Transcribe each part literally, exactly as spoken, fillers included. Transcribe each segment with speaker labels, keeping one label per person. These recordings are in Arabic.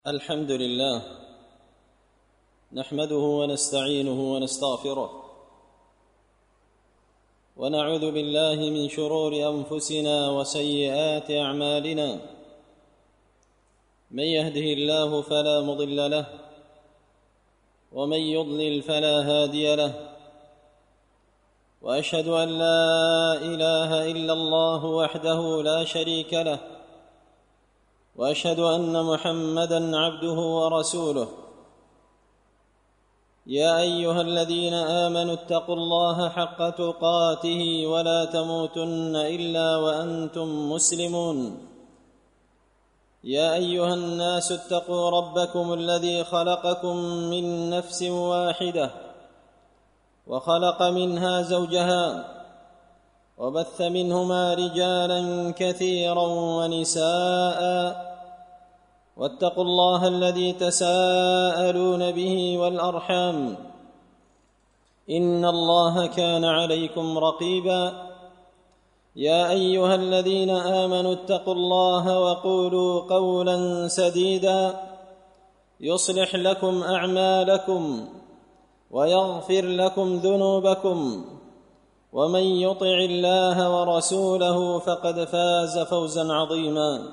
Speaker 1: الحمد لله نحمده ونستعينه ونستغفره ونعوذ بالله من شرور أنفسنا وسيئات أعمالنا. من يهده الله فلا مضل له ومن يضلل فلا هادي له، وأشهد أن لا إله إلا الله وحده لا شريك له، وأشهد أن محمدًا عبده ورسوله. يا أيها الذين آمنوا اتقوا الله حق تقاته ولا تموتن إلا وأنتم مسلمون. يا أيها الناس اتقوا ربكم الذي خلقكم من نفس واحدة وخلق منها زوجها وبث منهما رجالا كثيرا ونساء، واتقوا الله الذي تساءلون به والأرحام، إن الله كان عليكم رقيبا. يا أيها الذين آمنوا اتقوا الله وقولوا قولا سديدا يصلح لكم أعمالكم ويغفر لكم ذنوبكم، ومن يطع الله ورسوله فقد فاز فوزا عظيما.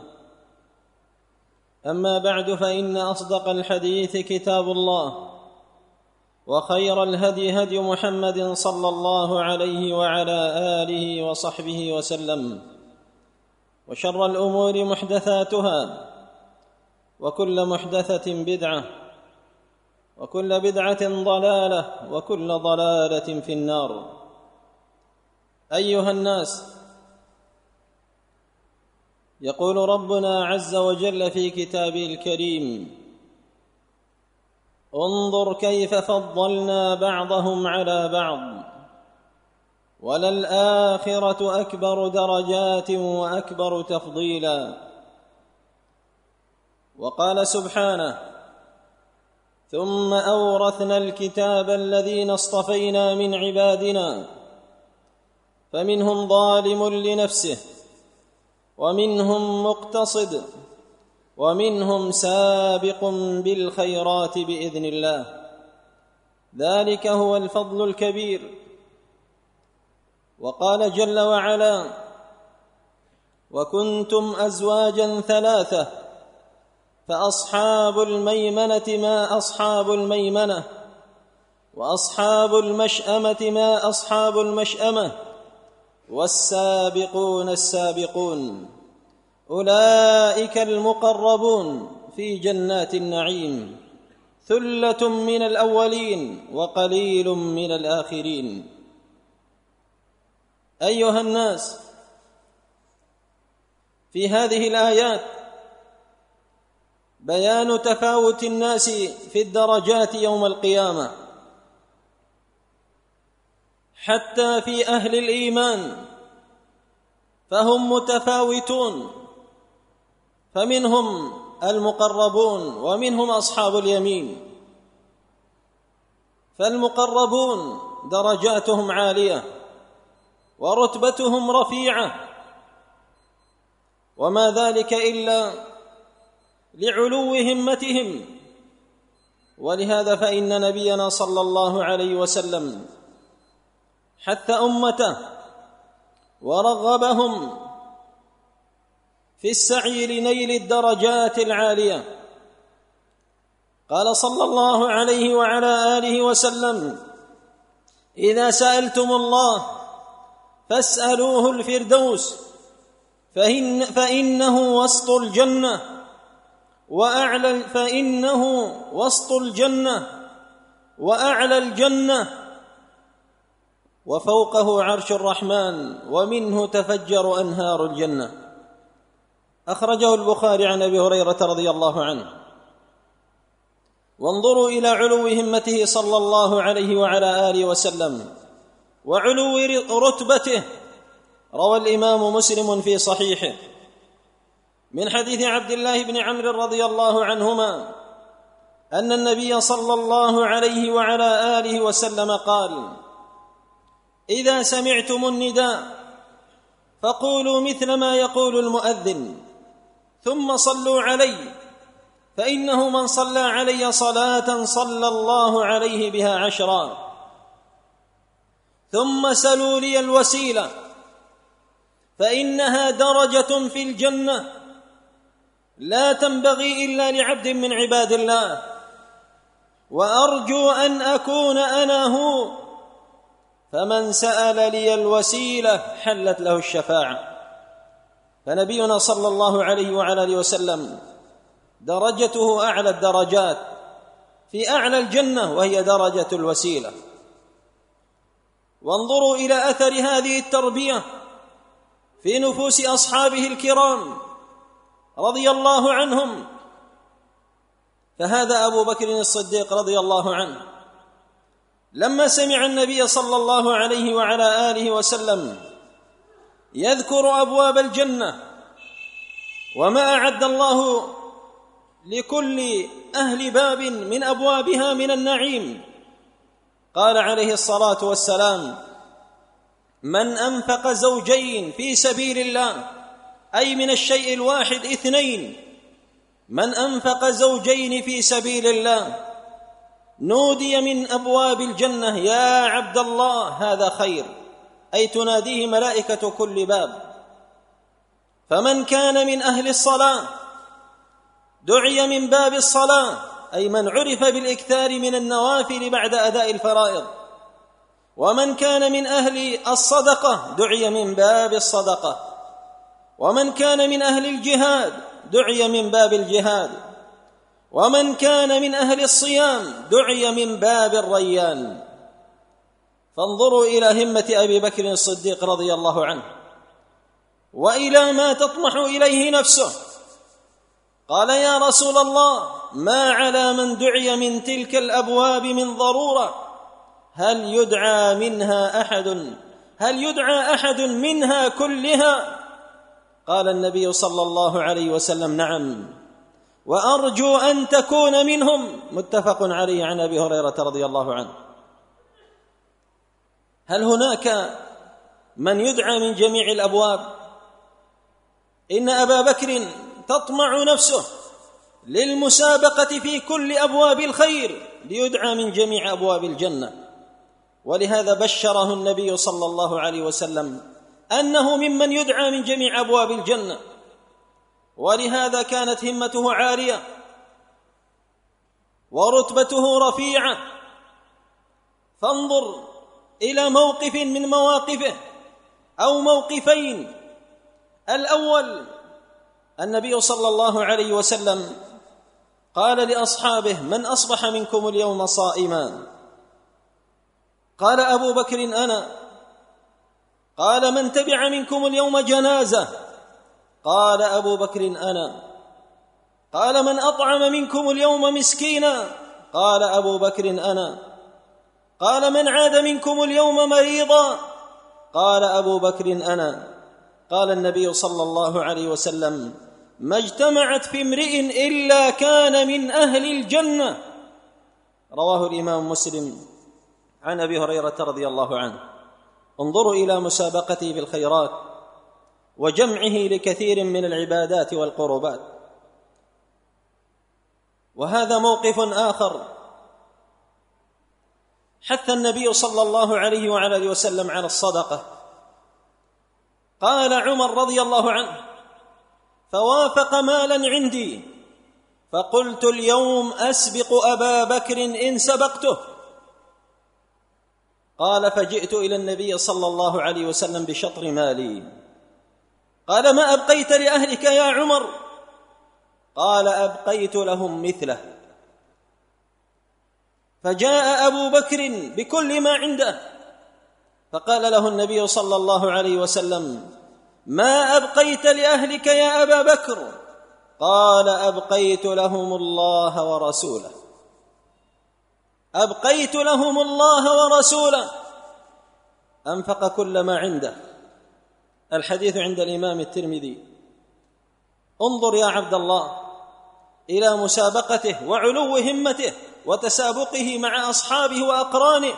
Speaker 1: أما بعد، فإن أصدق الحديث كتاب الله، وخير الهدي هدي محمد صلى الله عليه وعلى آله وصحبه وسلم، وشر الأمور محدثاتها، وكل محدثة بدعة، وكل بدعة ضلالة، وكل ضلالة في النار. أيها الناس، يقول ربنا عز وجل في كتابه الكريم: انظر كيف فضلنا بعضهم على بعض وللآخرة أكبر درجات وأكبر تفضيلا. وقال سبحانه: ثم أورثنا الكتاب الذين اصطفينا من عبادنا فمنهم ظالم لنفسه ومنهم مقتصد ومنهم سابق بالخيرات بإذن الله، ذلك هو الفضل الكبير. وقال جل وعلا: وكنتم أزواجا ثلاثة فأصحاب الميمنة ما أصحاب الميمنة وأصحاب المشأمة ما أصحاب المشأمة والسابقون السابقون أولئك المقربون في جنات النعيم، ثلة من الأولين وقليل من الآخرين. أيها الناس، في هذه الآيات بيان تفاوت الناس في الدرجات يوم القيامة، حتى في أهل الإيمان فهم متفاوتون، فمنهم المقربون ومنهم أصحاب اليمين. فالمقربون درجاتهم عالية ورتبتهم رفيعة، وما ذلك إلا لعلو همتهم. ولهذا فإن نبينا صلى الله عليه وسلم حث أمته ورغبهم في السعي لنيل الدرجات العالية. قال صلى الله عليه وعلى آله وسلم: إذا سألتم الله فاسألوه الفردوس فإن فإنه وسط الجنة وأعلى فإنه وسط الجنة وأعلى الجنة وفوقه عرش الرحمن ومنه تفجر أنهار الجنة. أخرجه البخاري عن أبي هريرة رضي الله عنه. وانظروا إلى علو همته صلى الله عليه وعلى آله وسلم وعلو رتبته. روى الإمام مسلم في صحيحه من حديث عبد الله بن عمرو رضي الله عنهما أن النبي صلى الله عليه وعلى آله وسلم قال: إذا سمعتم النداء فقولوا مثل ما يقول المؤذن ثم صلوا علي فإنه من صلى علي صلاة صلى الله عليه بها عشرا. ثم سلوا لي الوسيلة فإنها درجة في الجنة لا تنبغي إلا لعبد من عباد الله، وأرجو أن أكون أنا هو، فمن سأل لي الوسيلة حلت له الشفاعة. فنبينا صلى الله عليه وعلى آله وسلم درجته أعلى الدرجات في أعلى الجنة، وهي درجة الوسيلة. وانظروا إلى أثر هذه التربية في نفوس أصحابه الكرام رضي الله عنهم. فهذا أبو بكر الصديق رضي الله عنه لما سمع النبي صلى الله عليه وعلى آله وسلم يذكر أبواب الجنة وما أعد الله لكل أهل باب من أبوابها من النعيم، قال عليه الصلاة والسلام: من أنفق زوجين في سبيل الله، أي من الشيء الواحد اثنين، من أنفق زوجين في سبيل الله نودي من أبواب الجنة يا عبد الله هذا خير، أي تناديه ملائكة كل باب. فمن كان من أهل الصلاة دعي من باب الصلاة، أي من عرف بالإكثار من النوافل بعد أداء الفرائض. ومن كان من أهل الصدقة دعي من باب الصدقة. ومن كان من أهل الجهاد دعي من باب الجهاد. ومن كان من أهل الصيام دعي من باب الريان. فانظروا إلى همة أبي بكر الصديق رضي الله عنه وإلى ما تطمح إليه نفسه. قال: يا رسول الله، ما على من دعي من تلك الأبواب من ضرورة، هل يدعى منها أحد هل يدعى أحد منها كلها؟ قال النبي صلى الله عليه وسلم: نعم، وأرجو أن تكون منهم. متفق عليه عن أبي هريرة رضي الله عنه. هل هناك من يدعى من جميع الأبواب؟ إن أبا بكر تطمع نفسه للمسابقة في كل أبواب الخير ليدعى من جميع أبواب الجنة، ولهذا بشره النبي صلى الله عليه وسلم أنه ممن يدعى من جميع أبواب الجنة. ولهذا كانت همته عالية ورتبته رفيعة. فانظر إلى موقف من مواقفه أو موقفين. الأول: النبي صلى الله عليه وسلم قال لأصحابه: من أصبح منكم اليوم صائما؟ قال أبو بكر: أنا. قال: من تبع منكم اليوم جنازة؟ قال أبو بكر: أنا. قال: من أطعم منكم اليوم مسكينا؟ قال أبو بكر: أنا. قال: من عاد منكم اليوم مريضا؟ قال أبو بكر: أنا. قال النبي صلى الله عليه وسلم: ما اجتمعت في امرئ إلا كان من أهل الجنة. رواه الإمام مسلم عن أبي هريرة رضي الله عنه. انظروا إلى مسابقته بالخيرات وجمعه لكثير من العبادات والقربات. وهذا موقف آخر حث النبي صلى الله عليه وعلى آله وسلم على الصدقة. قال عمر رضي الله عنه: فوافق مالا عندي فقلت اليوم أسبق أبا بكر إن سبقته. قال: فجئت إلى النبي صلى الله عليه وسلم بشطر مالي. قال: ما أبقيت لأهلك يا عمر؟ قال: أبقيت لهم مثله. فجاء أبو بكر بكل ما عنده فقال له النبي صلى الله عليه وسلم: ما أبقيت لأهلك يا أبا بكر؟ قال: أبقيت لهم الله ورسوله. أبقيت لهم الله ورسوله. أنفق كل ما عنده. الحديث عند الإمام الترمذي. انظر يا عبد الله إلى مسابقته وعلو همته وتسابقه مع أصحابه وأقرانه.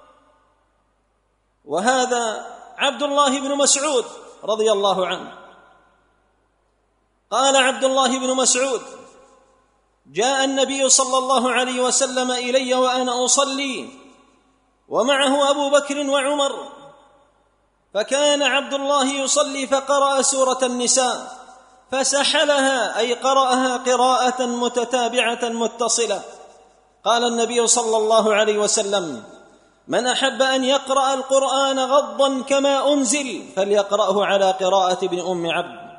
Speaker 1: وهذا عبد الله بن مسعود رضي الله عنه. قال عبد الله بن مسعود: جاء النبي صلى الله عليه وسلم إلي وأنا أصلي ومعه أبو بكر وعمر، فكان عبد الله يصلي فقرأ سورة النساء فسحلها، أي قرأها قراءة متتابعة متصلة. قال النبي صلى الله عليه وسلم: من أحب أن يقرأ القرآن غضا كما أنزل فليقرأه على قراءة ابن أم عبد.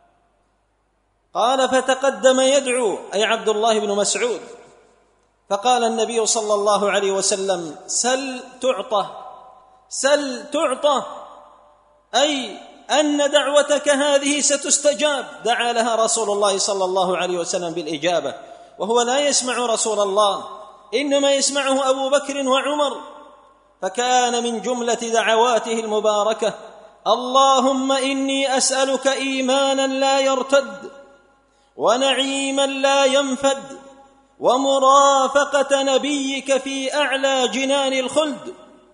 Speaker 1: قال: فتقدم يدعو، أي عبد الله بن مسعود، فقال النبي صلى الله عليه وسلم: سل تعطى، سل تعطى، أي أن دعوتك هذه ستستجاب. دعا لها رسول الله صلى الله عليه وسلم بالإجابة، وهو لا يسمع رسول الله، إنما يسمعه أبو بكر وعمر. فكان من جملة دعواته المباركة: اللهم إني أسألك إيمانا لا يرتد، ونعيما لا ينفد، ومرافقة نبيك في أعلى جنان الخلد.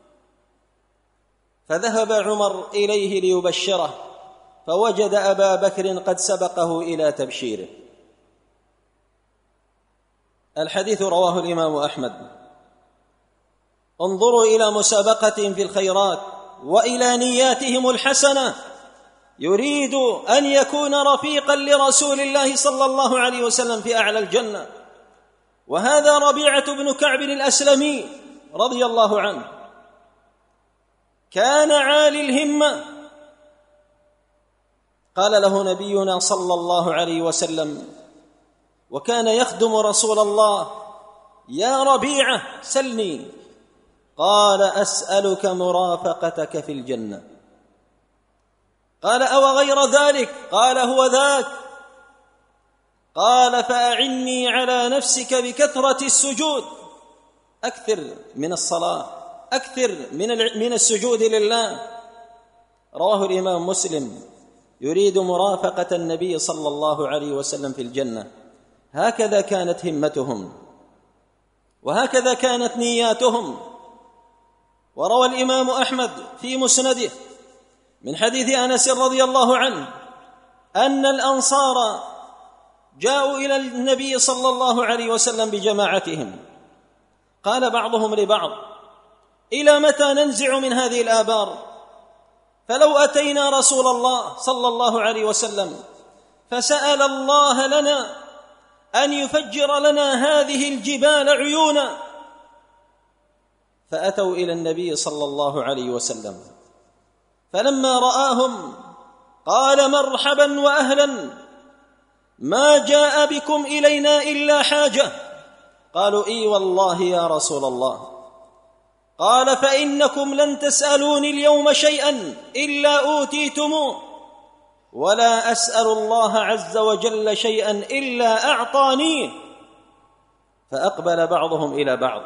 Speaker 1: فذهب عمر إليه ليبشره، فوجد أبا بكر قد سبقه إلى تبشيره. الحديث رواه الإمام أحمد. انظروا إلى مسابقتهم في الخيرات وإلى نياتهم الحسنة، يريد أن يكون رفيقا لرسول الله صلى الله عليه وسلم في أعلى الجنة. وهذا ربيعة بن كعب الأسلمي رضي الله عنه، كان عالي الهمة. قال له نبينا صلى الله عليه وسلم، وكان يخدم رسول الله: يا ربيعة سلني. قال: أسألك مرافقتك في الجنة. قال: أو غير ذلك؟ قال: هو ذاك. قال: فأعني على نفسك بكثرة السجود، أكثر من الصلاة، أكثر من من السجود لله. رواه الإمام مسلم. يريد مرافقة النبي صلى الله عليه وسلم في الجنة. هكذا كانت همتهم، وهكذا كانت نياتهم. وروى الإمام أحمد في مسنده من حديث أنس رضي الله عنه أن الأنصار جاءوا إلى النبي صلى الله عليه وسلم بجماعتهم. قال بعضهم لبعض: إلى متى ننزع من هذه الآبار؟ فلو أتينا رسول الله صلى الله عليه وسلم فسأل الله لنا أن يفجر لنا هذه الجبال عيونا. فأتوا إلى النبي صلى الله عليه وسلم، فلما رآهم قال: مرحبا وأهلا، ما جاء بكم إلينا إلا حاجة. قالوا: إي والله يا رسول الله. قال: فإنكم لن تسألوني اليوم شيئا إلا أوتيتموه، ولا أسأل الله عز وجل شيئا إلا أعطانيه. فأقبل بعضهم إلى بعض.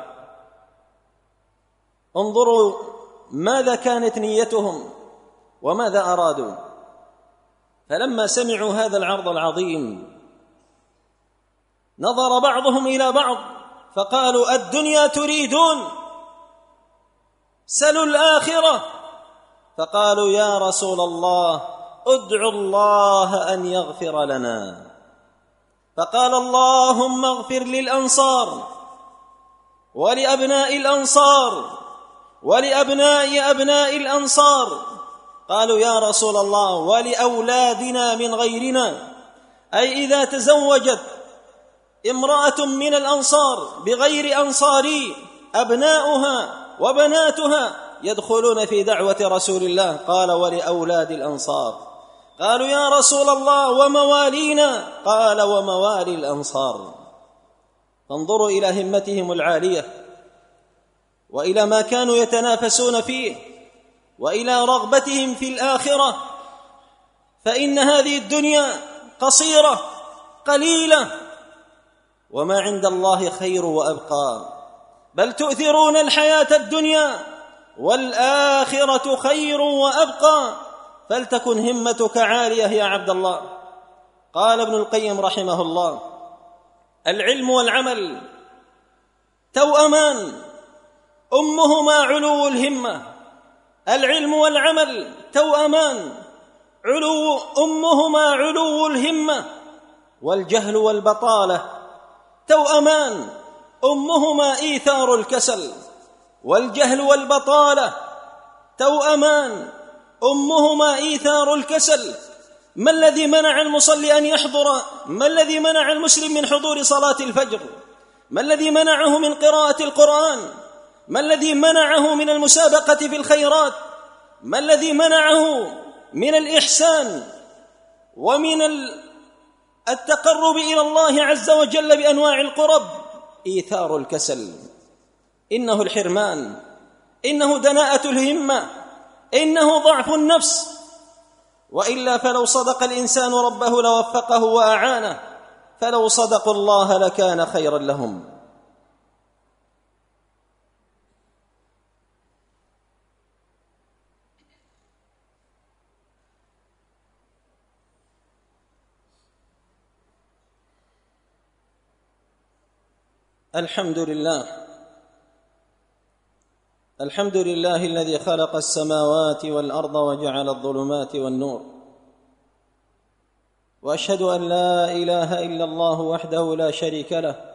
Speaker 1: انظروا ماذا كانت نيتهم وماذا أرادوا. فلما سمعوا هذا العرض العظيم نظر بعضهم إلى بعض فقالوا: الدنيا تريدون؟ سلوا الآخرة. فقالوا: يا رسول الله ادعوا الله أن يغفر لنا. فقال: اللهم اغفر للأنصار ولأبناء الأنصار ولأبناء أبناء الأنصار. قالوا: يا رسول الله ولأولادنا من غيرنا، أي إذا تزوجت امرأة من الأنصار بغير أنصاري أبناؤها وبناتها يدخلون في دعوة رسول الله. قال: ولأولاد الأنصار. قالوا: يا رسول الله وموالينا؟ قال: وموالي الأنصار. فانظروا إلى همتهم العالية، وإلى ما كانوا يتنافسون فيه، وإلى رغبتهم في الآخرة. فإن هذه الدنيا قصيرة قليلة، وما عند الله خير وأبقى، بل تؤثرون الحياة الدنيا والآخرة خير وأبقى. فلتكن همتك عالية يا عبد الله. قال ابن القيم رحمه الله: العلم والعمل توأمان، أمهما علو الهمة. العلم والعمل توأمان، علو أمهما علو الهمة. والجهل والبطالة توأمان أمهما إيثار الكسل والجهل والبطالة، توأمان أمهما إيثار الكسل. ما الذي منع المصلي أن يحضر؟ ما الذي منع المسلم من حضور صلاة الفجر؟ ما الذي منعه من قراءة القرآن؟ ما الذي منعه من المسابقة في الخيرات؟ ما الذي منعه من الإحسان ومن التقرب إلى الله عز وجل بأنواع القرب؟ إيثار الكسل. إنه الحرمان، إنه دناءة الهمة، إنه ضعف النفس. وإلا فلو صدق الإنسان ربه لوفقه وأعانه، فلو صدقوا الله لكان خيرا لهم. الحمد لله، الحمد لله الذي خلق السماوات والأرض وجعل الظلمات والنور، وأشهد أن لا إله إلا الله وحده لا شريك له،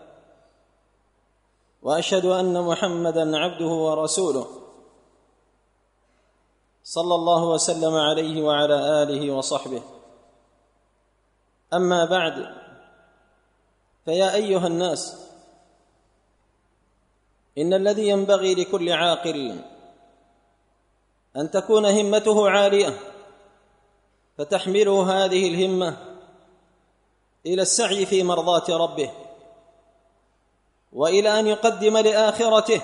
Speaker 1: وأشهد أن محمدًا عبده ورسوله صلى الله وسلم عليه وعلى آله وصحبه. أما بعد، فيا أيها الناس، إن الذي ينبغي لكل عاقل أن تكون همته عالية، فتحمله هذه الهمة إلى السعي في مرضاة ربه، وإلى أن يقدم لآخرته.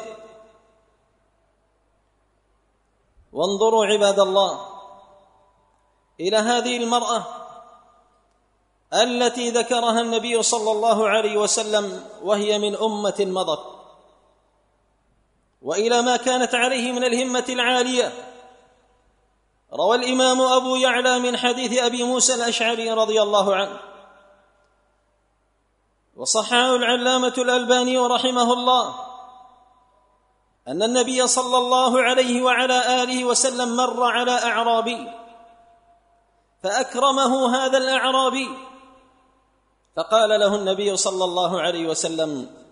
Speaker 1: وانظروا عباد الله إلى هذه المرأة التي ذكرها النبي صلى الله عليه وسلم وهي من أمة مضت، وإلى ما كانت عليه من الهمة العالية. روى الإمام أبو يعلى من حديث أبي موسى الأشعري رضي الله عنه، وصححه العلامة الألباني رحمه الله، أن النبي صلى الله عليه وعلى آله وسلم مر على أعرابي فأكرمه هذا الأعرابي، فقال له النبي صلى الله عليه وسلم: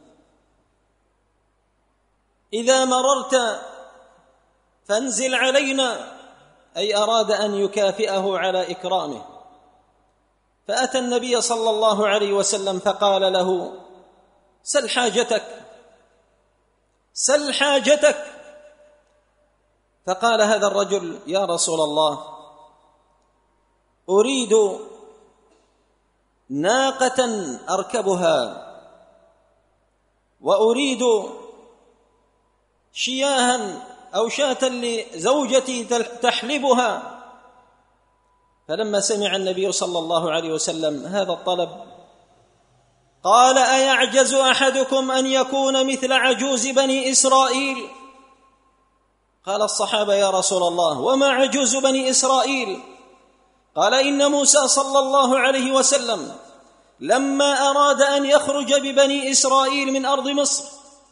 Speaker 1: إذا مررت فانزل علينا، أي أراد أن يكافئه على إكرامه. فأتى النبي صلى الله عليه وسلم فقال له: سل حاجتك، سل حاجتك. فقال هذا الرجل: يا رسول الله، أريد ناقة أركبها، وأريد شياها أو شاة لزوجتي تحلبها. فلما سمع النبي صلى الله عليه وسلم هذا الطلب قال: أيعجز أحدكم أن يكون مثل عجوز بني إسرائيل؟ قال الصحابة: يا رسول الله، وما عجوز بني إسرائيل؟ قال: إن موسى صلى الله عليه وسلم لما أراد أن يخرج ببني إسرائيل من أرض مصر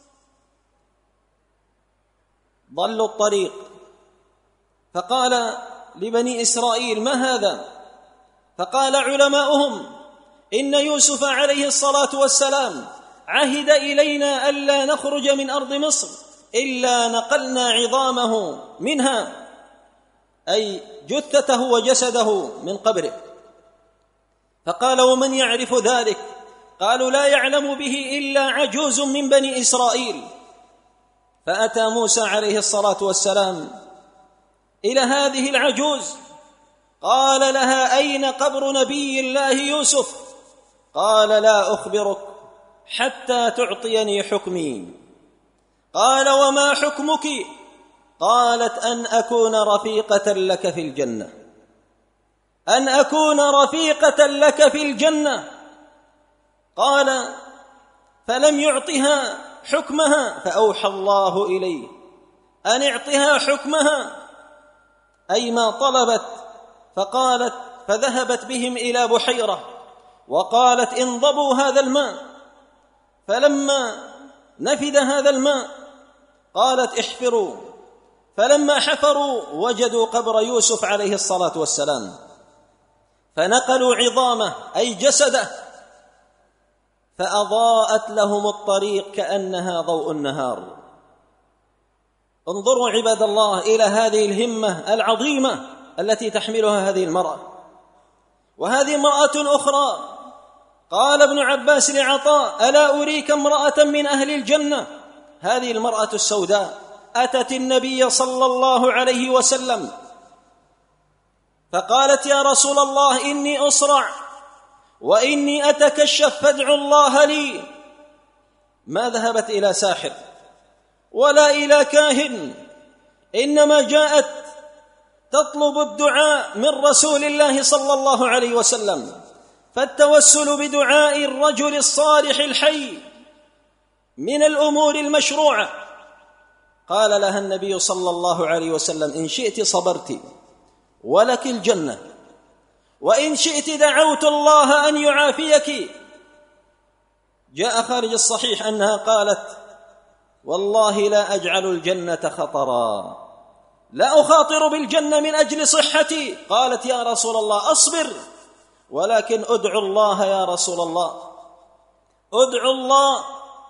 Speaker 1: ضلوا الطريق، فقال لبني إسرائيل: ما هذا؟ فقال علماؤهم: إن يوسف عليه الصلاة والسلام عهد إلينا ألا نخرج من أرض مصر إلا نقلنا عظامه منها، أي جثته وجسده من قبره. فقال: ومن يعرف ذلك؟ قالوا: لا يعلم به إلا عجوز من بني إسرائيل. فأتى موسى عليه الصلاة والسلام إلى هذه العجوز، قال لها: أين قبر نبي الله يوسف؟ قال: لا أخبرك حتى تعطيني حكمي. قال: وما حكمك؟ قالت: أن أكون رفيقة لك في الجنة، أن أكون رفيقة لك في الجنة. قال: فلم يعطها حكمها، فأوحى الله إليه أن اعطها حكمها، أي ما طلبت. فقالت: فذهبت بهم إلى بحيرة وقالت: انضبوا هذا الماء. فلما نفد هذا الماء قالت: احفروا. فلما حفروا وجدوا قبر يوسف عليه الصلاة والسلام، فنقلوا عظامه أي جسده، فأضاءت لهم الطريق كأنها ضوء النهار. انظروا عباد الله إلى هذه الهمة العظيمة التي تحملها هذه المرأة. وهذه امرأة أخرى، قال ابن عباس لعطاء: ألا أريك امرأة من أهل الجنة؟ هذه المرأة السوداء أتت النبي صلى الله عليه وسلم فقالت: يا رسول الله، إني أصرع وإني أتكشف فادعوا الله لي. ما ذهبت إلى ساحر ولا إلى كاهن، إنما جاءت تطلب الدعاء من رسول الله صلى الله عليه وسلم. فالتوسل بدعاء الرجل الصالح الحي من الأمور المشروعة. قال لها النبي صلى الله عليه وسلم: إن شئت صبرت ولك الجنة، وإن شئت دعوت الله أن يعافيك. جاء خارج الصحيح أنها قالت: والله لا أجعل الجنة خطرا، لا أخاطر بالجنة من أجل صحتي. قالت: يا رسول الله أصبر، ولكن أدعو الله يا رسول الله، أدعو الله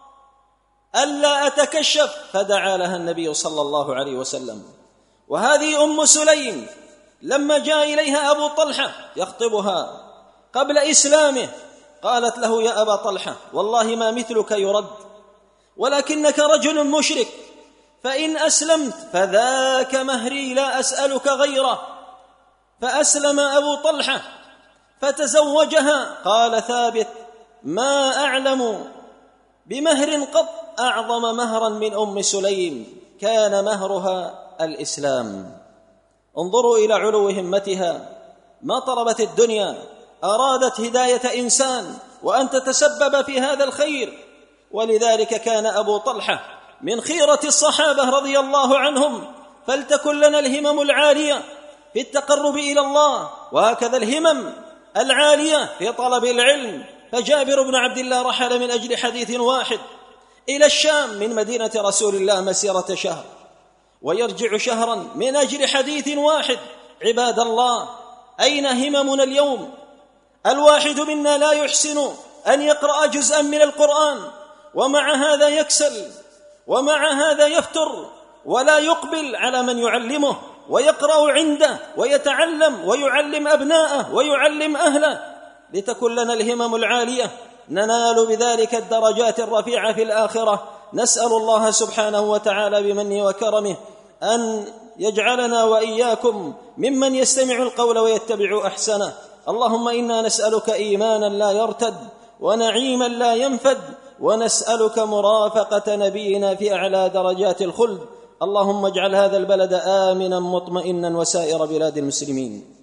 Speaker 1: ألا أتكشف. فدعا لها النبي صلى الله عليه وسلم. وهذه أم سليم لما جاء إليها أبو طلحة يخطبها قبل إسلامه قالت له: يا أبا طلحة، والله ما مثلك يرد، ولكنك رجل مشرك، فإن أسلمت فذاك مهري لا أسألك غيره. فأسلم أبو طلحة فتزوجها. قال ثابت: ما أعلم بمهر قط أعظم مهرا من أم سليم، كان مهرها الإسلام. انظروا إلى علو همتها، ما طلبت الدنيا، أرادت هداية إنسان وأن تتسبب في هذا الخير. ولذلك كان أبو طلحة من خيرة الصحابة رضي الله عنهم. فلتكن لنا الهمم العالية في التقرب إلى الله، وهكذا الهمم العالية في طلب العلم. فجابر بن عبد الله رحل من أجل حديث واحد إلى الشام من مدينة رسول الله مسيرة شهر، ويرجع شهرا من أجل حديث واحد. عباد الله، أين هممنا اليوم؟ الواحد منا لا يحسن أن يقرأ جزءا من القرآن، ومع هذا يكسل، ومع هذا يفتر، ولا يقبل على من يعلمه ويقرأ عنده ويتعلم ويعلم أبناءه ويعلم أهله. لتكن لنا الهمم العالية ننال بذلك الدرجات الرفيعة في الآخرة. نسأل الله سبحانه وتعالى بمنه وكرمه أن يجعلنا وإياكم ممن يستمع القول ويتبع أحسنه. اللهم إنا نسألك إيمانا لا يرتد، ونعيما لا ينفد، ونسألك مرافقة نبينا في أعلى درجات الخلد. اللهم اجعل هذا البلد آمنا مطمئنا وسائر بلاد المسلمين.